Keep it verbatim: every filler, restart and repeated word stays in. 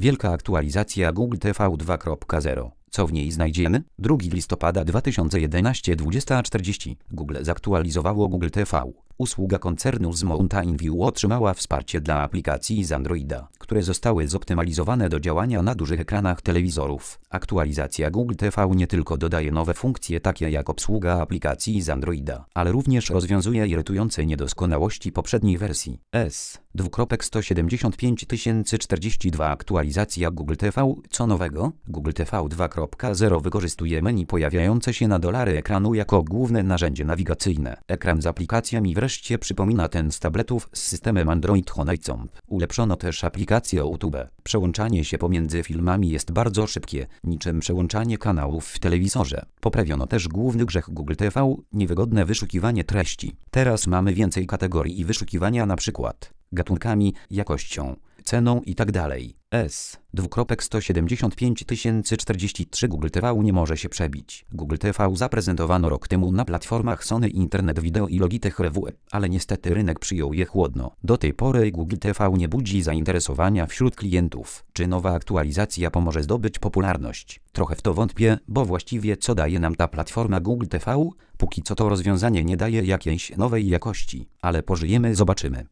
Wielka aktualizacja Google T V dwa kropka zero. Co w niej znajdziemy? drugiego listopada dwa tysiące jedenastego, dwudziesta czterdzieści. Google zaktualizowało Google T V. Usługa koncernu z Mountain View otrzymała wsparcie dla aplikacji z Androida, które zostały zoptymalizowane do działania na dużych ekranach telewizorów. Aktualizacja Google T V nie tylko dodaje nowe funkcje takie jak obsługa aplikacji z Androida, ale również rozwiązuje irytujące niedoskonałości poprzedniej wersji. S. sto siedemdziesiąt pięć tysięcy czterdzieści dwa Aktualizacja Google T V. Co nowego? Google T V dwa kropka zero wykorzystuje menu pojawiające się na dolary ekranu jako główne narzędzie nawigacyjne. Ekran z aplikacjami wreszcie przypomina ten z tabletów z systemem Android Honeycomb. Ulepszono też aplikację YouTube. Przełączanie się pomiędzy filmami jest bardzo szybkie, niczym przełączanie kanałów w telewizorze. Poprawiono też główny grzech Google T V, niewygodne wyszukiwanie treści. Teraz mamy więcej kategorii wyszukiwania, na przykład gatunkami, jakością, ceną itd. S. sto siedemdziesiąt pięć tysięcy czterdzieści trzy Google T V nie może się przebić. Google T V zaprezentowano rok temu na platformach Sony Internet Video i Logitech Revue, ale niestety rynek przyjął je chłodno. Do tej pory Google T V nie budzi zainteresowania wśród klientów. Czy nowa aktualizacja pomoże zdobyć popularność? Trochę w to wątpię, bo właściwie co daje nam ta platforma Google T V? Póki co to rozwiązanie nie daje jakiejś nowej jakości, ale pożyjemy, zobaczymy.